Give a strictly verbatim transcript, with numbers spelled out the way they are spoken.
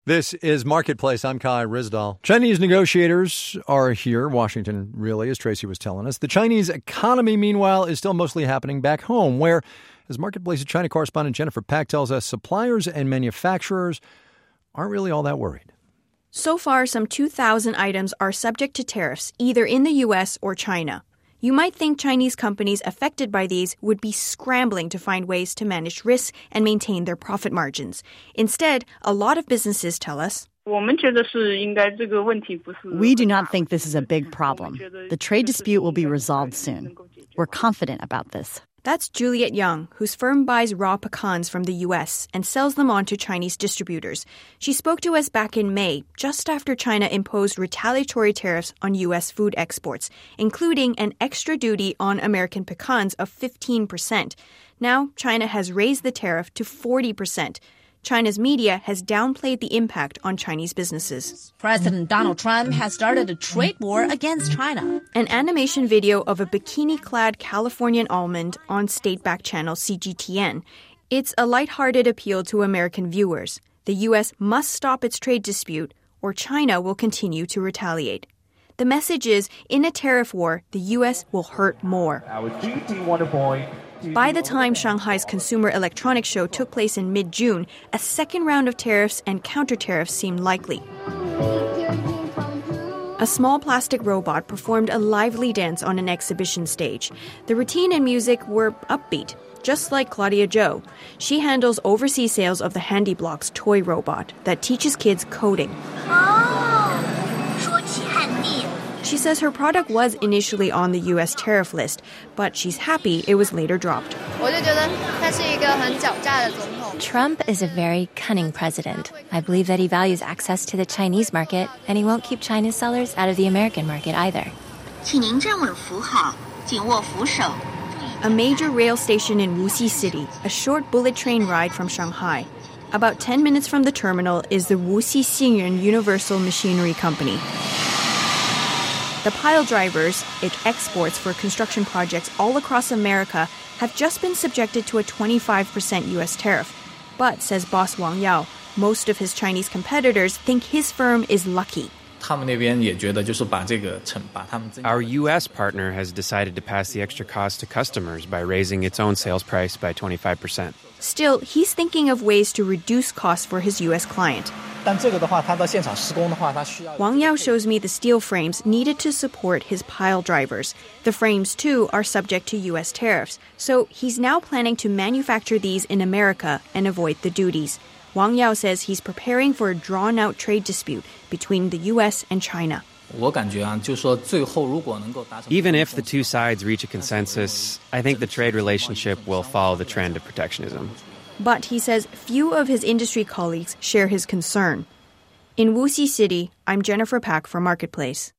This is Marketplace. I'm Kai Ryssdal. Chinese negotiators are here. Washington, really, as Tracy was telling us. The Chinese economy, meanwhile, is still mostly happening back home, where, as Marketplace's China correspondent Jennifer Pak tells us, suppliers and manufacturers aren't really all that worried. So far, some two thousand items are subject to tariffs, either in the U S or China. You might think Chinese companies affected by these would be scrambling to find ways to manage risks and maintain their profit margins. Instead, a lot of businesses tell us, We do not think this is a big problem. The trade dispute will be resolved soon. We're confident about this. That's Juliet Young, whose firm buys raw pecans from the U S and sells them on to Chinese distributors. She spoke to us back in May, just after China imposed retaliatory tariffs on U S food exports, including an extra duty on American pecans of fifteen percent. Now, China has raised the tariff to forty percent. China's media has downplayed the impact on Chinese businesses. President Donald Trump has started a trade war against China. An animation video of a bikini-clad Californian almond on state-backed channel C G T N. It's a lighthearted appeal to American viewers. The U S must stop its trade dispute, or China will continue to retaliate. The message is, in a tariff war, the U S will hurt more. By the time Shanghai's Consumer Electronics Show took place in mid-June, a second round of tariffs and counter-tariffs seemed likely. A small plastic robot performed a lively dance on an exhibition stage. The routine and music were upbeat, just like Claudia Zhou. She handles overseas sales of the HandyBlocks toy robot that teaches kids coding. She says her product was initially on the U S tariff list, but she's happy it was later dropped. Trump is a very cunning president. I believe that he values access to the Chinese market, and he won't keep China's sellers out of the American market either. A major rail station in Wuxi City, a short bullet train ride from Shanghai. About ten minutes from the terminal is the Wuxi Xingyuan Universal Machinery Company. The pile drivers, it exports for construction projects all across America, have just been subjected to a twenty-five percent U S tariff. But, says boss Wang Yao, most of his Chinese competitors think his firm is lucky. Our U S partner has decided to pass the extra cost to customers by raising its own sales price by twenty-five percent. Still, he's thinking of ways to reduce costs for his U S client. Wang Yao shows me the steel frames needed to support his pile drivers. The frames, too, are subject to U S tariffs, so he's now planning to manufacture these in America and avoid the duties. Wang Yao says he's preparing for a drawn-out trade dispute between the U S and China. Even if the two sides reach a consensus, I think the trade relationship will follow the trend of protectionism. But he says few of his industry colleagues share his concern. In Wuxi City, I'm Jennifer Pak for Marketplace.